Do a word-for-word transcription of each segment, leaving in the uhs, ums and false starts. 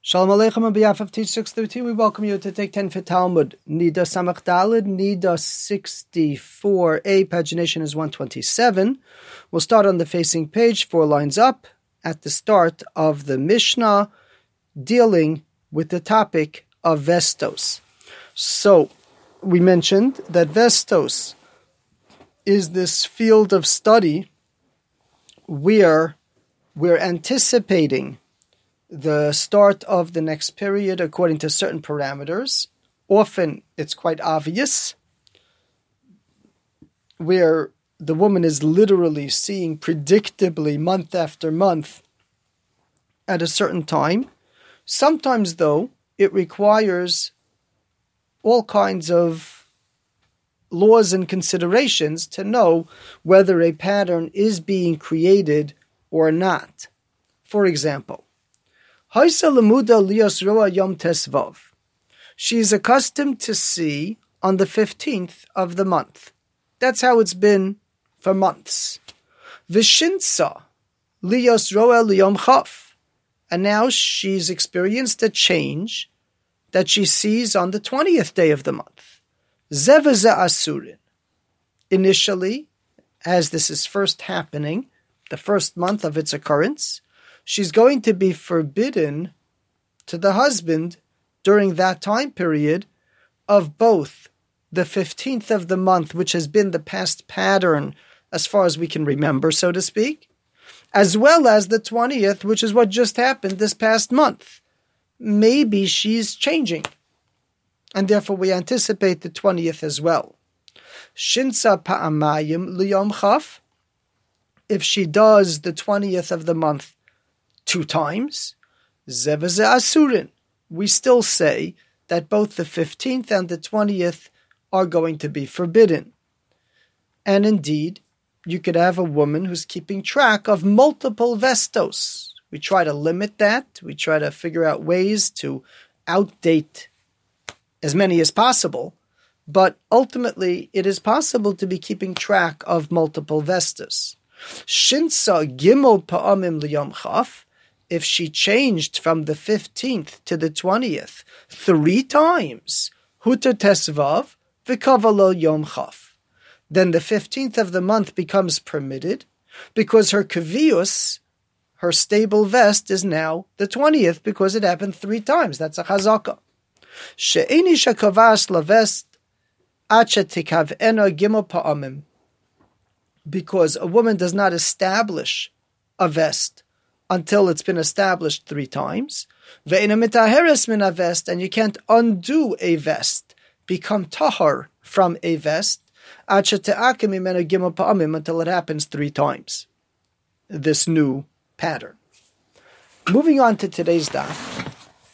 Shalom Aleichem on behalf of Teach six thirteen, we welcome you to take ten for Talmud. Nida Samach Daled, Nida sixty-four A, pagination is one twenty-seven. We'll start on the facing page, four lines up, at the start of the Mishnah, dealing with the topic of Vestos. So, we mentioned that Vestos is this field of study where we're anticipating the start of the next period according to certain parameters. Often it's quite obvious, where the woman is literally seeing predictably month after month at a certain time. Sometimes, though, it requires all kinds of laws and considerations to know whether a pattern is being created or not. For example, she is accustomed to see on the fifteenth of the month. That's how it's been for months. Vishinsa liyos roa liyom chaf. And now she's experienced a change that she sees on the twentieth day of the month. Zeveze asurin. Initially, as this is first happening, the first month of its occurrence, she's going to be forbidden to the husband during that time period of both the fifteenth of the month, which has been the past pattern as far as we can remember, so to speak, as well as the twentieth, which is what just happened this past month. Maybe she's changing, and therefore we anticipate the twentieth as well. Shinsa pa'amayim liyom chaf. If she does the twentieth of the month two times, zeveze asurin, we still say that both the fifteenth and the twentieth are going to be forbidden. And indeed, you could have a woman who's keeping track of multiple vestos. We try to limit that. We try to figure out ways to outdate as many as possible. But ultimately, it is possible to be keeping track of multiple vestos. Shinsa gimel pa'amim liyom chaf. If she changed from the fifteenth to the twentieth three times, huter tesvav v'kavalo yom chaf, then the fifteenth of the month becomes permitted because her kavius, her stable vest, is now the twentieth because it happened three times. That's a chazaka. She'eni shekavas lavest acha tikav ena gimel pa'amim, because a woman does not establish a vest until it's been established three times. Ve'ina mitaheres min vest, and you can't undo a vest, become tahar from a vest, until it happens three times. This new pattern. Moving on to today's daf,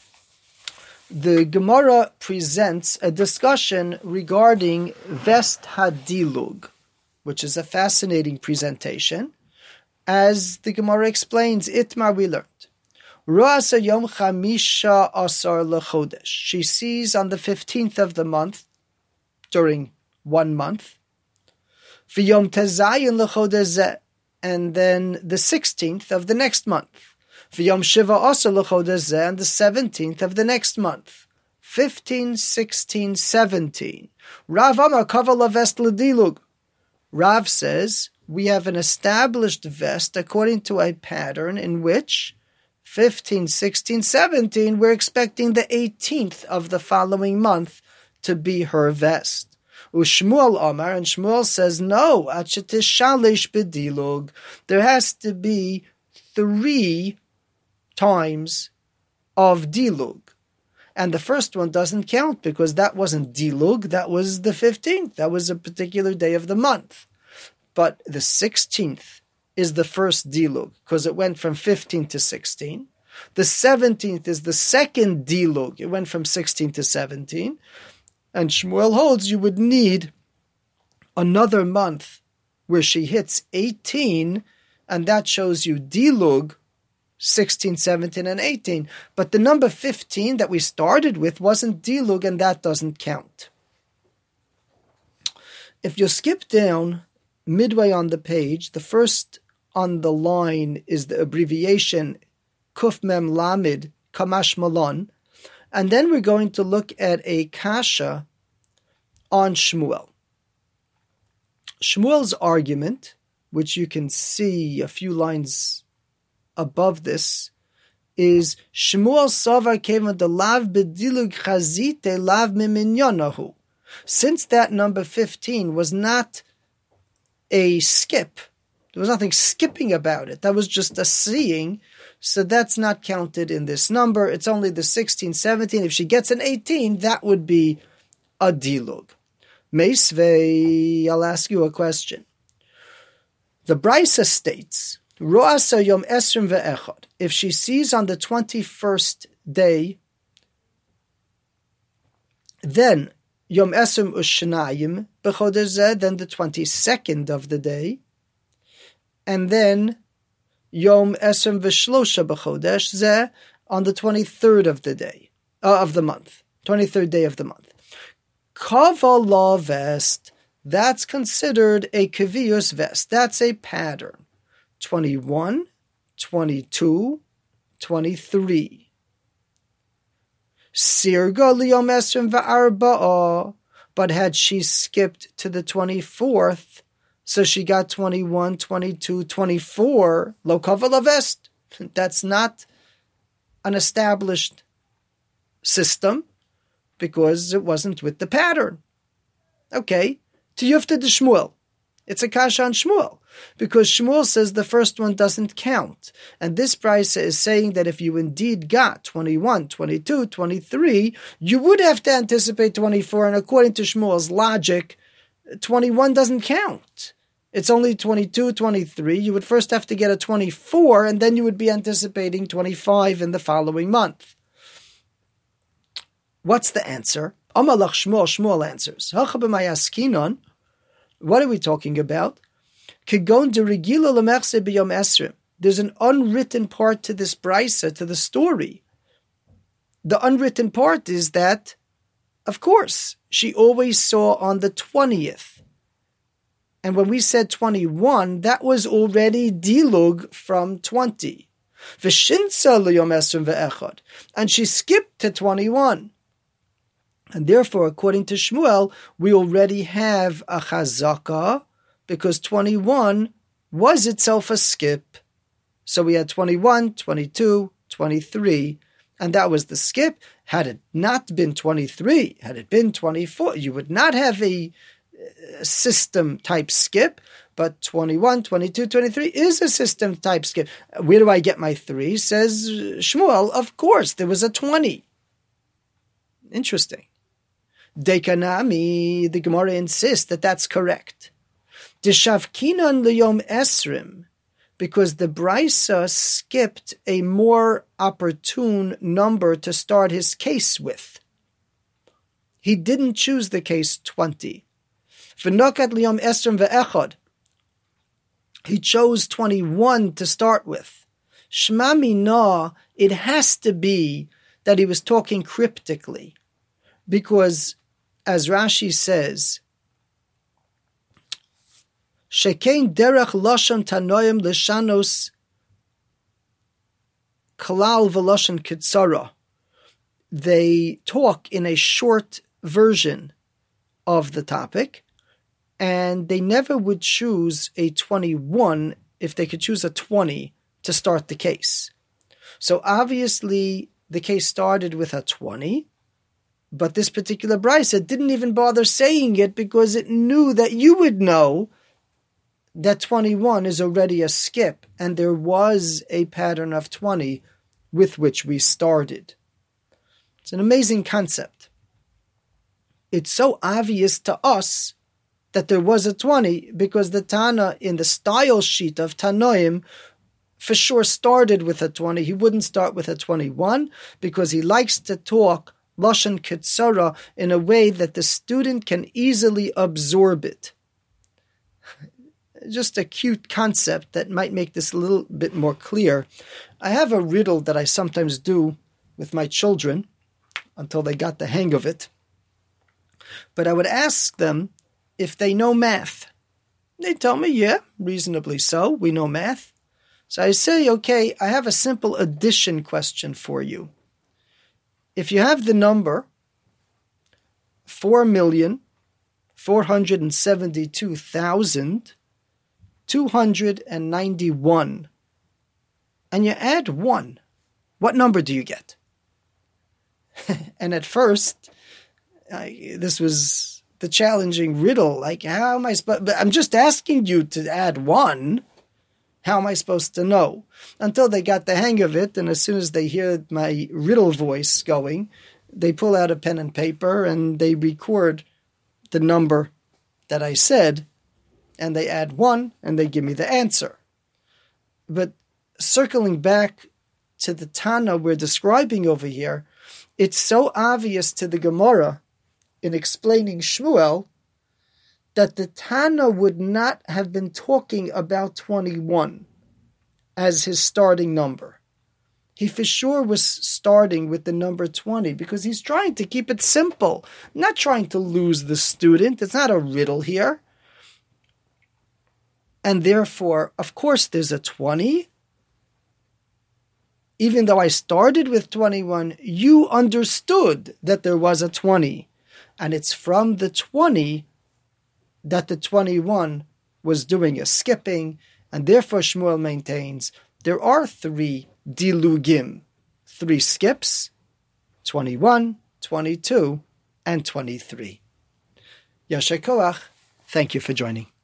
the Gemara presents a discussion regarding vest hadilug, which is a fascinating presentation. As the Gemara explains, Itmar we learned. Ru'asa yom chamisha asar lechodesh. She sees on the fifteenth of the month, during one month. V'yom tezayin lechodesh, and then the sixteenth of the next month. V'yom shiva asar lechodesh, and the seventeenth of the next month. Fifteen, sixteen, seventeen. Rav Amar kavala vest ledilug. Rav says, we have an established vest according to a pattern in which fifteen, sixteen, seventeen, we're expecting the eighteenth of the following month to be her vest. Ushmuel Omar, and Shmuel says, no, achitishalish bedilug. There has to be three times of dilug. And the first one doesn't count because that wasn't dilug, that was the fifteenth. That was a particular day of the month. But the sixteenth is the first dilug because it went from fifteen to sixteen. The seventeenth is the second dilug. It went from sixteen to seventeen. And Shmuel holds you would need another month where she hits eighteen, and that shows you dilug, sixteen, seventeen, and eighteen. But the number fifteen that we started with wasn't dilug, and that doesn't count. If you skip down midway on the page, the first on the line is the abbreviation Kuf Mem Lamed Kamash Malon. And then we're going to look at a kasha on Shmuel. Shmuel's argument, which you can see a few lines above this, is Shmuel Savar Kevan de Lav Bedilug Chazite Lav Miminyonahu. Since that number fifteen was not a skip, there was nothing skipping about it. That was just a seeing. So that's not counted in this number. It's only the sixteen, seventeen. If she gets an eighteen, that would be a dilug. Meisvei, I'll ask you a question. The Brisa states, Ro'asa yom esrim ve'echad. If she sees on the twenty-first day, then yom esrim u'shnayim b'chodesh zeh, then the twenty-second of the day, and then Yom Esrim V'Shlosha B'Chodesh Zeh on the twenty-third of the day, uh, of the month, twenty-third day of the month. Kavala vest, that's considered a Kaviyus vest. That's a pattern. twenty-one, twenty-two, twenty-three. Sirga Liyom Esrim V'Arba'a, but had she skipped to the twenty-fourth, so she got twenty-one, twenty-two, twenty-four, lo kavala vest. That's not an established system because it wasn't with the pattern. Okay, Tiyufta de Shmuel. It's a kasha on Shmuel because Shmuel says the first one doesn't count. And this brisa is saying that if you indeed got twenty-one, twenty-two, twenty-three, you would have to anticipate twenty-four. And according to Shmuel's logic, twenty-one doesn't count. It's only twenty-two, twenty-three. You would first have to get a twenty-four, and then you would be anticipating twenty-five in the following month. What's the answer? Amalach Shmuel, Shmuel answers. What are we talking about? There's an unwritten part to this brisa, to the story. The unwritten part is that, of course, she always saw on the twentieth. And when we said twenty-one, that was already dilug from twenty. And she skipped to twenty-one. And therefore, according to Shmuel, we already have a chazaka because twenty-one was itself a skip. So we had twenty-one, twenty-two, twenty-three, and that was the skip. Had it not been twenty-three, had it been twenty-four, you would not have a system type skip, but twenty-one, twenty-two, twenty-three is a system type skip. Where do I get my three? Says Shmuel, of course, there was a twenty. Interesting. Dekanami, the Gemara insists that that's correct. Deshavkinan liyom esrim, because the Brisa skipped a more opportune number to start his case with. He didn't choose the case twenty. V'nokat liyom esrim ve'echad. He chose twenty-one to start with. Shma mina, it has to be that he was talking cryptically, because as Rashi says, Shekein derech lashon tanoim l'shanos kalal v'lashon kitzara. They talk in a short version of the topic, and they never would choose a twenty-one if they could choose a twenty to start the case. So obviously the case started with a twenty, but this particular brisa didn't even bother saying it because it knew that you would know that twenty-one is already a skip, and there was a pattern of twenty with which we started. It's an amazing concept. It's so obvious to us that there was a twenty because the Tana in the style sheet of Tanoim for sure started with a twenty. He wouldn't start with a twenty-one because he likes to talk Lashon Kitzara in a way that the student can easily absorb it. Just a cute concept that might make this a little bit more clear. I have a riddle that I sometimes do with my children until they got the hang of it. But I would ask them if they know math. They tell me, yeah, reasonably so, we know math. So I say, okay, I have a simple addition question for you. If you have the number four million four hundred seventy-two thousand two hundred ninety-one, and you add one, what number do you get? And at first, I, this was the challenging riddle. Like, how am I supposed? But I'm just asking you to add one. How am I supposed to know? Until they got the hang of it, and as soon as they hear my riddle voice going, they pull out a pen and paper and they record the number that I said, and they add one, and they give me the answer. But circling back to the Tana we're describing over here, it's so obvious to the Gemara in explaining Shmuel that the Tana would not have been talking about twenty-one as his starting number. He for sure was starting with the number twenty because he's trying to keep it simple, not trying to lose the student. It's not a riddle here. And therefore, of course, there's a twenty. Even though I started with twenty-one, you understood that there was a twenty. And it's from the twenty that the twenty-one was doing a skipping. And therefore, Shmuel maintains there are three dilugim, three skips, twenty-one, twenty-two, and twenty-three. Yasher Koach, thank you for joining.